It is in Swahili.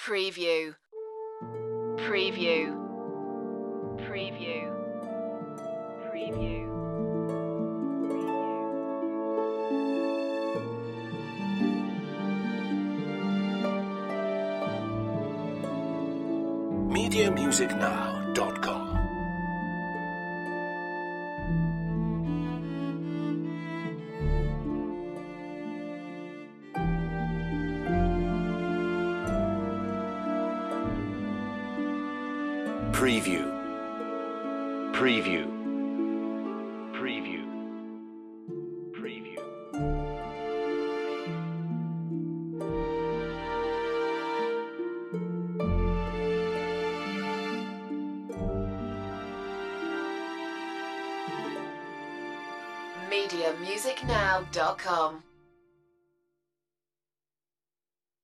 Preview. Preview. Preview. Preview. MediaMusicNow.com. Preview. Preview. Preview. Preview. MediaMusicNow.com.